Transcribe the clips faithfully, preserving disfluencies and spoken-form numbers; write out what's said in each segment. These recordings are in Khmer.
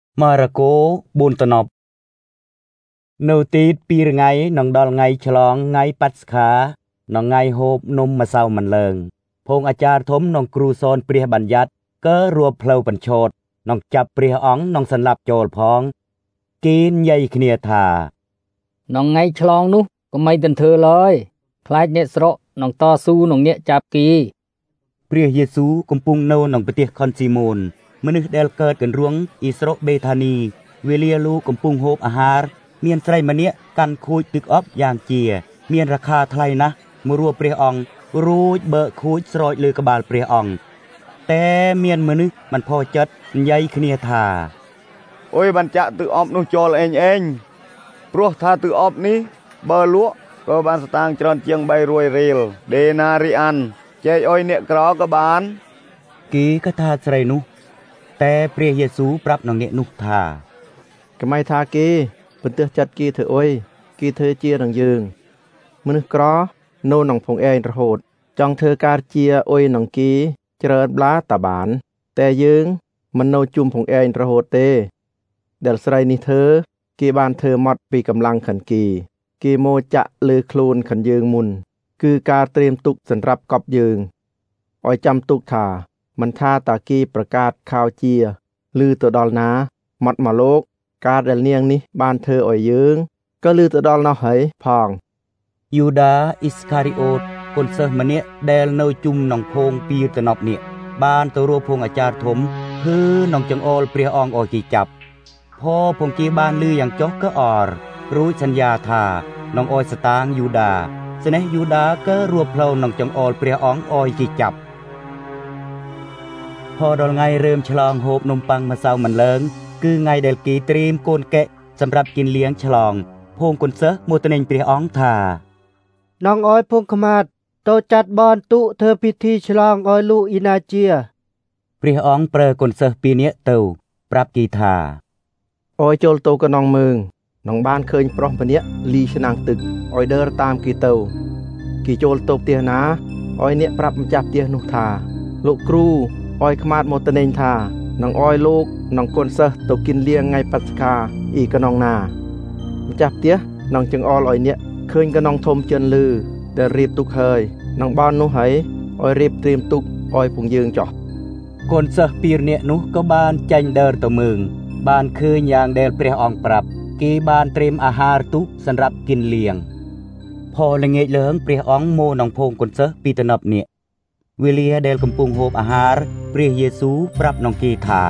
ម៉ារ៉ាកូបួនតំណប់នៅទីពីរថ្ងៃនឹងដល់ថ្ងៃឆ្លងថ្ងៃប៉ាត់ស្ខានឹងថ្ងៃហូបនំម្សៅមិនលើងភងអាចារ្យធំនឹងគ្រូសនព្រះបញ្ញត្តិកើរួបផ្លូវបញ្ឆោតនឹងចាប់ព្រះអង្គនឹងសន្លប់ចូលផងគីនយាយគ្នាថានឹងថ្ងៃឆ្លងនោះក៏មិនទន្ធ្វើឡើយខ្លាចអ្នកស្រុកនឹងតស៊ូនឹងអ្នកចាប់គីព្រះយេស៊ូវកំពុងនៅក្នុងប្រទេសខុនស៊ីម៉ូនមនុស្សដែលកើតកន្រួងអ៊ីស្រុកបេថានីវេលាលោកកំពុងហូបអាហារមានស្រីម្នាក់កាន់ខូចទឹកអប់យ៉ាងជាមានរាคาថ្លៃណាស់មករួបព្រះអង្គរួចបើកខូចស្រោចលើក្បាលព្រះអង្គតែមានមនុស្សមិនផចិត្តនិយាយគ្នាថាអុយបានចាក់ទឹកអប់នោះចូលអេងអេងព្រោះថាទឹកអប់នេះបើលក់ក៏បានស្តាងច្រើនជាងបីរយរៀលដេណារីអានចែកអុយអ្នកក្រក៏បានគីក៏ថាស្រីនោះតែព្រះយេស៊ូវប្រាប់នឹងអ្នកនោះថាកុំឲ្យថាគេបន្ទើសចិត្តគេធ្វើអុយគេធ្វើជានឹងយើងមនុស្សក្រនៅក្នុងភងឯងរហូតចង់ធ្វើការជាអុយនឹងគេច្រើនប្លាតាបានតែយើងមិននៅជុំភងឯងរហូតទេដែលស្រីនេះធ្វើគេបានធ្វើម៉ត់ពីកម្លាំងខិនគេគេមកចាក់លើខ្លួនខិនយើងមុនគឺការត្រៀមទុកសម្រាប់កប់យើងឲ្យចាំទុកថាមិនថាតាគេប្រកាសข่าวជាឬទៅដល់ណាម៉ត់មកលោកការដែលនាងនេះបានធ្វើឲ្យយើងក៏ឮទៅដល់នោះហើយផងយូដាអ៊ីស្ការីអូតកូនសិស្សម្នាក់ដែលនៅជុំក្នុងភងពីតំណប់នេះបានទៅរួបភងអាចារ្យធំគឺក្នុងចង្អុលព្រះអង្គឲ្យគេចាប់ផភងគេបានលឺយ៉ាងចុះក៏អររួចសន្យាថានឹងឲ្យស្តាងយូដាស្នេះយូដាក៏រួបផ្លូវក្នុងចង្អុលព្រះអង្គឲ្យគេចាប់ផដល់ថ្ងៃរើមឆ្លងហូបនំប៉័ងម្សៅមិនលើងគឺថ្ងៃដែលគេត្រៀមកូនកែសម្រាប់กินលៀងឆ្លងភងគុនសិស្សមកទៅនឹងព្រះអង្គថានងអោយភងខ្មាត់ទៅចាត់បនទុធ្វើពិធីឆ្លងអោយលូអ៊ីណាជាព្រះអង្គប្រើគុនសិស្សពីរនាក់ទៅប្រាប់គេថាអោយចូលទៅកណ្ដងមើងនងបានឃើញប្រុសម្នាក់លីឆ្នាំងទឹកអោយដើរតាមគេទៅគេចូលទៅផ្ទះណាអោយអ្នកប្រាប់ម្ចាស់ផ្ទះនោះថាលោកគ្រូអោយខ្មាត់មកទៅនឹងថានឹងអោយលោកនឹងកូនសិស្សទៅกินលៀងថ្ងៃប៉ាត់ស្ខាអ៊ីកណងណាម្ចាស់ផ្ទះនឹងចង្អុលឲ្យអ្នកឃើញកណងធំជិនលឺដែលរៀបទុកហើយនឹងបាននោះហើយអោយរៀបត្រៀមទុកអោយពងយើងចោះកូនសិស្សពីរនាក់នោះក៏បានចាញ់ដើរទៅមើងបានឃើញយ៉ាងដែលព្រះអង្គប្រាប់គេបានត្រៀមអាហារទុកសម្រាប់กินលៀងផលល្ងាចឡើងព្រះអង្គមកក្នុងភូមិកូនសិស្សពីតំណប់នេះវេលាដែលកំពុងហូបអាហារព្រះយេស៊ូវប្រាប់នឹងគេថា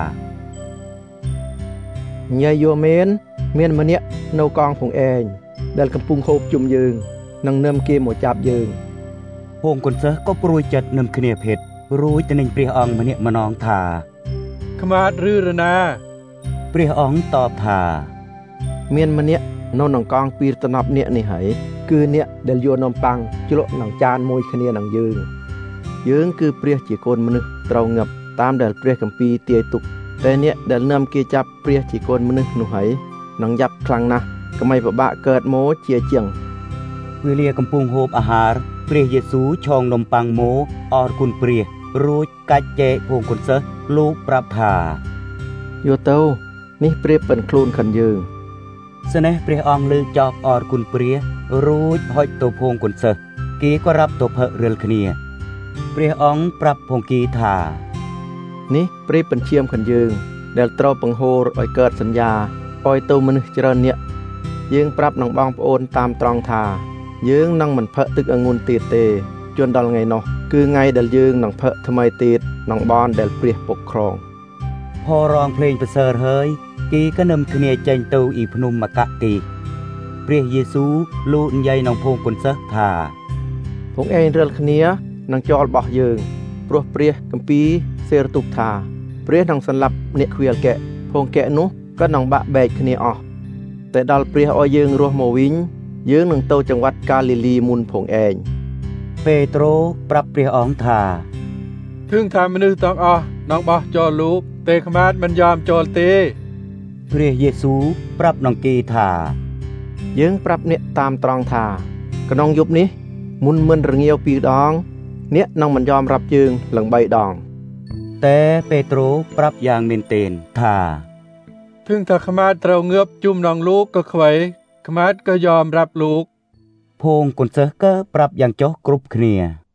ញ៉ៃយោមែនមានម្នាក់នៅកងភងឯងដែលកំពុងហូបជុំយើងនឹងនឹមគេមកចាប់យើងភូមិកូនសិស្សក៏ព្រួយចិត្តនឹមគ្នាភេទរួចទៅនឹងព្រះអង្គម្នាក់ម្នងថាខ្មាតឬរណាព្រះអង្គតបថាមានម្នាក់នៅក្នុងកងពីរតំណប់អ្នកនេះហើយគឺអ្នកដែលយកនំប៉័ងជ្រក់ក្នុងចានមួយគ្នានឹងយើងយើងគឺព្រះជាកូនមនុស្សត្រូវងាប់តាមដែលព្រះគម្ពីរទាយទុកតែអ្នកដែលនាំគេចាប់ព្រះជាកូនមនុស្សនោះហើយនឹងយ៉ាប់ខ្លាំងណាស់កុំឲ្យពិបាកកើតមកជាជាងវេលាកំពុងហូបអាហារព្រះយេស៊ូវឆងនំប៉័ងមកអរគុណព្រះរួចកាច់ចែកភូមិកូនសិស្សលោកប្រាប់ថាយកទៅនេះព្រះប៉ិនខ្លួនខិនយើងស្នេះព្រះអង្គលើកចប់អរគុណព្រះរួចហុចទៅភូមិកូនសិស្សគេក៏រាប់ទៅផឹករិលគ្នាព្រះអង្គប្រាប់ភងគីថានេះព្រះបញ្ឈាមខិនយើងដែលត្រូវបង្ហូរឲ្យកើតសញ្ញាឲ្យទៅមនុស្សច្រើនអ្នកយើងប្រាប់នឹងបងប្អូនតាមត្រង់ថាយើងនឹងមិនផឹកទឹកองុ่នទៀតទេជន់ដល់ថ្ងៃនោះគឺថ្ងៃដែលយើងនឹងផឹកថ្មីទៀតនឹងបនដែលព្រះពុកក្រងផរងភ្លេងប្រសើរហើយគេក៏នឹមគ្នាចេញទៅអ៊ីភ្នំមកទីព្រះយេស៊ូវលោកនិយាយក្នុងភូមិកូនសិស្សថាភងឯងរិលគ្នានឹងចោលបោះយើងព្រោះព្រះគម្ពីរសេរទុកថាព្រះនឹងសន្លប់អ្នកខ្វៀលកែភងកែនោះក៏នឹងបាក់បែកគ្នាអស់តែដល់ព្រះឲ្យយើងរស់មកវិញយើងនឹងទៅចង្វាត់កាលីលីមុនភងឯងពេត្រុសប្រាប់ព្រះអង្គថាถึงថាមនុស្សទាំងអស់នឹងបោះចោលលោកតែខ្មាតមិនយอมចោលទេព្រះយេស៊ូវប្រាប់នឹងគេថាយើងប្រាប់អ្នកតាមត្រង់ថាក្នុងយប់នេះមុនមិនរងាវពីរដងអ្នកនឹងមិនយอมរាប់យើងឡើងបីដងតែពេត្រុសប្រាប់យ៉ាងមែនទែនថាថพึ่งถ้าขมาดเตราเงือบจุ่มน้องลูกก็ไขว่ขมาดก็ยอมรับลูกพงกนเซก็ปรับอย่างจอกรุบគ្នា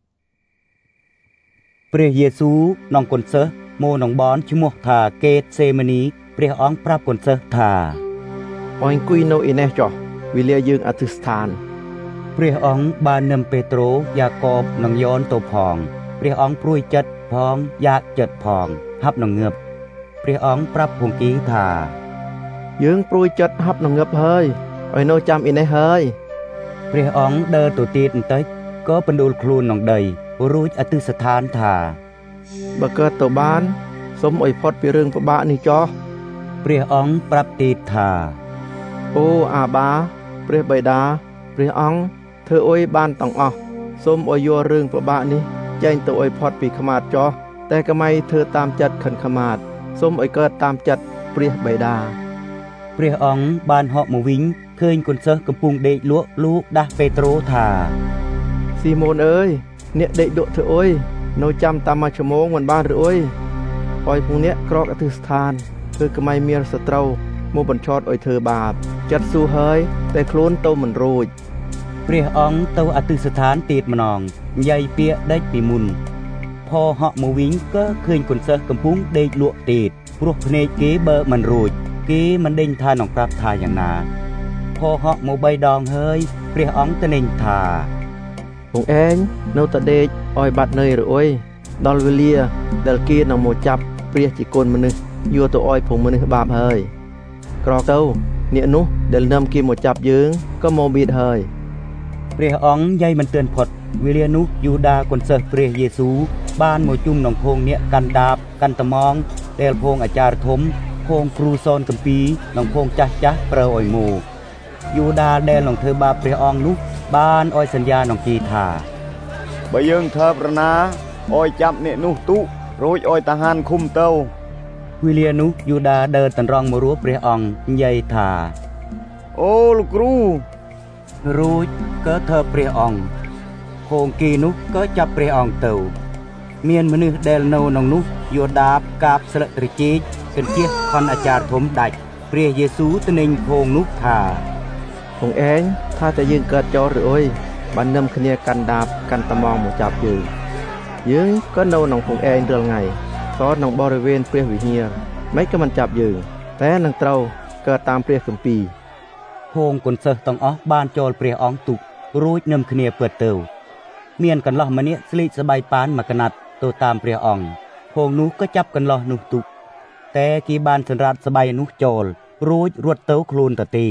ព្រះយេស៊ូវនងកុនសិស្សមកនងបនឈ្មោះថាកេតសេម៉ានីព្រះអង្គប្រាប់កុនសិស្សថាអញគួយនៅឯនេះចុះវិលាយើងអធិស្ឋានព្រះអង្គបាននឹមពេត្រុសយ៉ាកបនិងយ៉នទៅផងព្រះអង្គព្រួយចិត្តផងយ៉ាកចិត្តផងហាប់នឹងងើបព្រះអង្គប្រាប់ភង្គីថាយើងព្រួយចិត្តហាប់នឹងងើបហើយឲ្យនៅចាំឯនេះហើយព្រះអង្គដើរទៅទៀតបន្តិចក៏បណ្ដួលខ្លួនក្នុងដីរួចអធិស្ឋានថាបើកើតទៅបានសូមឲ្យផុតពីរឿងពិបាកនេះចុះព្រះអង្គប្រាប់ទៀតថាអូអាបាព្រះបិតាព្រះអង្គធ្វើអុយបានទាំងអស់សូមឲ្យយករឿងពិបាកនេះចែងទៅឲ្យផុតពីខ្មាតចុះតែកុំឲ្យធ្វើតាមចិត្តខិនខ្មាតសូមឲ្យកើតតាមចិត្តព្រះបិតាព្រះអង្គបានហក់មកវិញឃើញកូនសិស្សកំពុងដេកលក់លោកដាស់ពេត្រុសថាស៊ីម៉ូនអើយអ្នកដេកលក់ធ្វើអុយនៅចាំតាមមួយชั่วโมงមិនបានឬអុយឲ្យពួកអ្នកក្រកអធិស្ឋានគឺកុំឲ្យមានសត្រូវមកបញ្ឆោតឲ្យធ្វើបាបចិត្តស៊ូហើយតែខ្លួនទៅមិនរួចព្រះអង្គទៅអធិស្ឋានទៀតម្ដងនិយាយពាក្យដេចពីមុនផហក់មកវិញក៏ឃើញកូនសិស្សកំពុងដេកលក់ទៀតព្រោះភ្នែកគេបើមិនរួចគេមិនដេញថានឹងប្រាប់ថាយ៉ាងណាផហក់មកបីដងហើយព្រះអង្គទៅនេញថាបងឯងនៅតែដេកឲ្យបាត់ន័យឬអុយដល់វេលាដែលគេនឹងមកចាប់ព្រះជាកូនមនុស្សយកទៅឲ្យព្រមមនុស្សបាបហើយក្រទៅអ្នកនោះដែលនាំគេមកចាប់យើងក៏មកបៀតហើយព្រះអង្គយាយមិនទឿនផុតវេលានោះយូដាកូនសិស្សព្រះយេស៊ូវបានមកជុំក្នុងភងអ្នកកាន់ដាបកាន់ត្មងដែលភងអាចារ្យធំភងគ្រូសនកម្ពីនិងភងចាស់ចាស់ប្រើឲ្យមកយូដាដែលនឹងធ្វើបាបព្រះអង្គនោះបានឲ្យសន្យានឹងគេថាបើយើងធ្វើប្រណាឲ្យចាប់អ្នកនោះទុរួចឲ្យតាហានឃុំទៅវេលានោះយូដាដើរតន្រង់មករស់ព្រះអង្គនិយាយថាអូលោកគ្រូរួចក៏ធ្វើព្រះអង្គភងគេនោះក៏ចាប់ព្រះអង្គទៅមានមនុស្សដែលនៅក្នុងនោះយូដាបកាបស្លឹកត្រចេកកន្ទះខនអាចារ្យធំដាច់ព្រះយេស៊ូវទៅនេញភងនោះថាបងឯងថាតែយើងកើតចោលឬអុយបាននឹមគ្នាកាន់ដាបកាន់ត្មងមកចាប់យើងយើងក៏នៅក្នុងភងឯងរាល់ថ្ងៃតក្នុងបរិវេណព្រះវិហារមិនក៏មិនចាប់យើងតែនឹងត្រូវកើតតាមព្រះគម្ពីរភងកូនសិស្សទាំងអស់បានចូលព្រះអង្គទុករួចនឹមគ្នាពិតទៅមានកន្លោះម្នាក់ស្លៀកស្បៃប៉ានមួយកណាត់ទៅតាមព្រះអង្គភងនោះក៏ចាប់កន្លោះនោះទុកតែគេបានសម្រាតស្បៃនោះចូលរួចរត់ទៅខ្លួនទៅទេ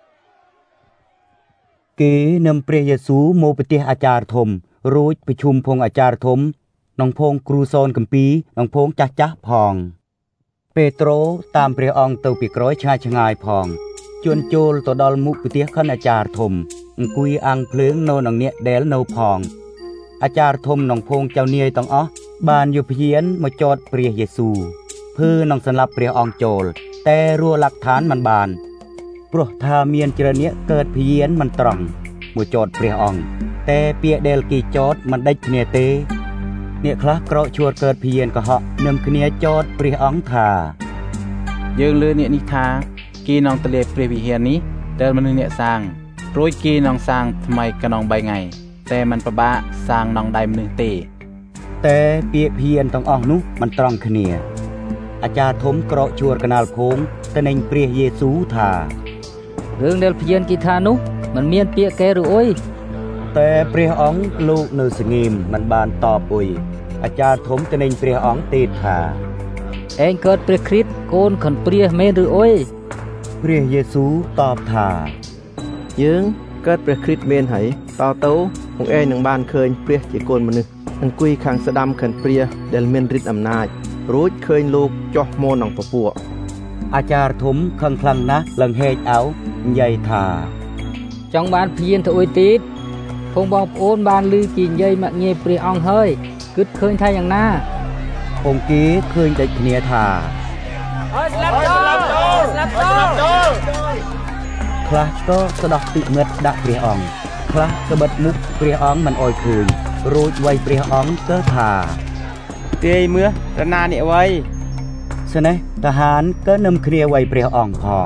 គេនឹមព្រះយេស៊ូវមកប្រទេសអាចារ្យធំរួចប្រជុំភងអាចារ្យធំក្នុងភងគ្រូសនកម្ពីក្នុងភងចាស់ចាស់ផងពេត្រុសតាមព្រះអង្គទៅពីក្រោយឆ្ងាយឆ្ងាយផងជួនចូលទៅដល់មុខប្រទេសខនអាចារ្យធំអង្គុយអាំងភ្លើងនៅនឹងអ្នកដែលនៅផងអាចារ្យធំក្នុងភងចៅនាយទាំងអស់បានយកព្យានមកចោទព្រះយេស៊ូវភើនឹងសម្លាប់ព្រះអង្គចូលតែរកหลักฐานមិនបានព្រោះថាមានច្រើនអ្នកកើតព្យានមិនត្រង់មកចោទព្រះអង្គតែពាក្យដែលគេចោទមិនដេចគ្នាទេអ្នកខ្លះក្រោកឈួតកើតព្យានកុហកនឹមគ្នាចោទព្រះអង្គថាយើងលឺអ្នកនេះថាគេនងតលេព្រះវិហារនេះដែលមនុស្សអ្នកសាងរួចគេនងសាងថ្មីកណ្ដងបីថ្ងៃតែมันពិបាកសាងនងដៃមនុស្សទេតែពាក្យព្យានទាំងអស់នោះមិនត្រង់គ្នាអាចារ្យធំក្រោកឈួរកណាលភូមិទៅនឹងព្រះយេស៊ូវថារឿងដែលព្យានគេថានោះមិនមានពាក្យកែឬអុយតែព្រះអង្គលោកនៅស្ងៀមមិនបានតបអុយអាចារ្យធំទៅនឹងព្រះអង្គទៀតថាឯងកើតព្រះគ្រីស្ទកូនខនព្រះមែនឬអុយព្រះយេស៊ូវតបថាយើងកើតព្រះគ្រីស្ទមែនហើយតទៅពួកឯងនឹងបានឃើញព្រះជាកូនមនុស្សអង្គុយខាងស្ដាំខនព្រះដែលមានฤทธิ์អំណាចរួចឃើញលោកចោះមកក្នុងពពួកអាចារ្យធំខឹងខ្លាំងណាស់ឡើងហេកអោនិយាយថាចង់បានព្យានទៅអុយទៀតភងបងប្អូនបានឮគេនិយាយមកងាយព្រះអង្គហើយគិតឃើញថាយ៉ាងណាភងគេឃើញដេចគ្នាថាអើយស្លាប់ចូលស្លាប់ចូលខ្លះក៏ស្ដោះទឹកងឹតដាក់ព្រះអង្គខ្លះក៏បិទមុខព្រះអង្គមិនអោយឃើញរួចវាយព្រះអង្គក៏ថាទាយមើលរណានេះអ្វីស្នេះทหารក៏នឹមគ្នាໄວព្រះអង្គផង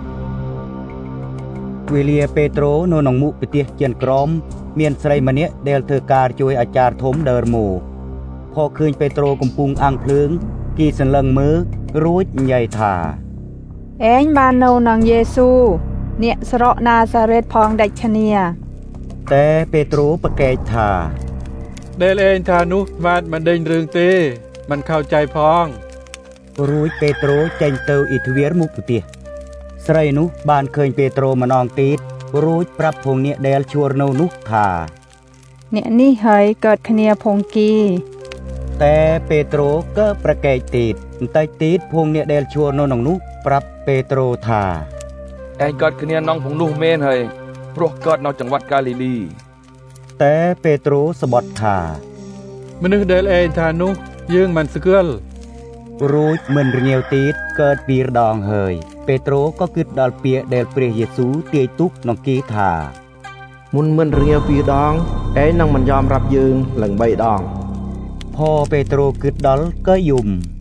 វេលាពេត្រូនៅក្នុងមុខប្រទេសជិនក្រមមានស្រីម្នាក់ដែលធ្វើការជួយអាចារ្យធំដើរមកพอឃើញពេត្រូកំពុងអាំងភ្លើងគេសន្លឹងមើលរួចនិយាយថាឯងបាននៅនឹងយេស៊ូអ្នកស្រុកណាសារ៉េតផងដាច់គ្នាតែពេត្រូប្រកែកថាដែលឯងថានោះបានមិនដេញរឿងទេមិនเข้าใจផងរួចពេត្រូចេញទៅអ៊ីទ្វារមុខប្រទេសស្រីនោះបានឃើញពេត្រូម្ដងទៀតរួចប្រាប់ភងអ្នកដែលឈួរនៅនោះថាអ្នកនេះហើយកើតគ្នាផងគីតែពេត្រូក៏ប្រកែកទៀតបន្តិចទៀតភងអ្នកដែលឈួរនៅក្នុងនោះប្រាប់ពេត្រូថាឯងកើតគ្នាក្នុងភងនោះមែនហើយព្រោះកើតនៅចង្វាត់កាលីលីតែពេត្រូស្បត់ថាមនុស្សដែលឯងថានោះយើងមិនស្គាល់រួចមិនរងាវទៀតកើតពីរដងហើយពេត្រូក៏គិតដល់ពាក្យដែលព្រះយេស៊ូវទាយទុកក្នុងគេថាមុនមិនរងាវពីរដងឯងនឹងមិនយอมរាប់យើងឡើងបីដងพอពេត្រូគិតដល់ក៏យំ